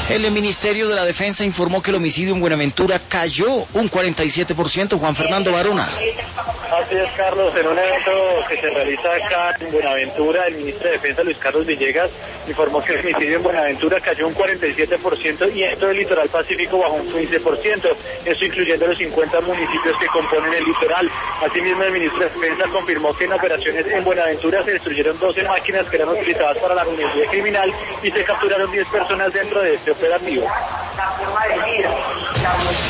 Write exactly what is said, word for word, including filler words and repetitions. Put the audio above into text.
El Ministerio de la Defensa informó que el homicidio en Buenaventura cayó un cuarenta y siete por ciento. Juan Fernando Barona. Así es, Carlos, en un evento que se realiza acá en Buenaventura, el ministro de Defensa, Luis Carlos Villegas, informó que el homicidio en Buenaventura cayó un cuarenta y siete por ciento y en todo el litoral pacífico bajó un quince por ciento, eso incluyendo los cincuenta municipios que componen el litoral. Asimismo, el ministro de Defensa confirmó que en operaciones en Buenaventura se destruyeron doce máquinas que eran utilizadas para la minería criminal y se capturaron diez personas dentro de este operativo.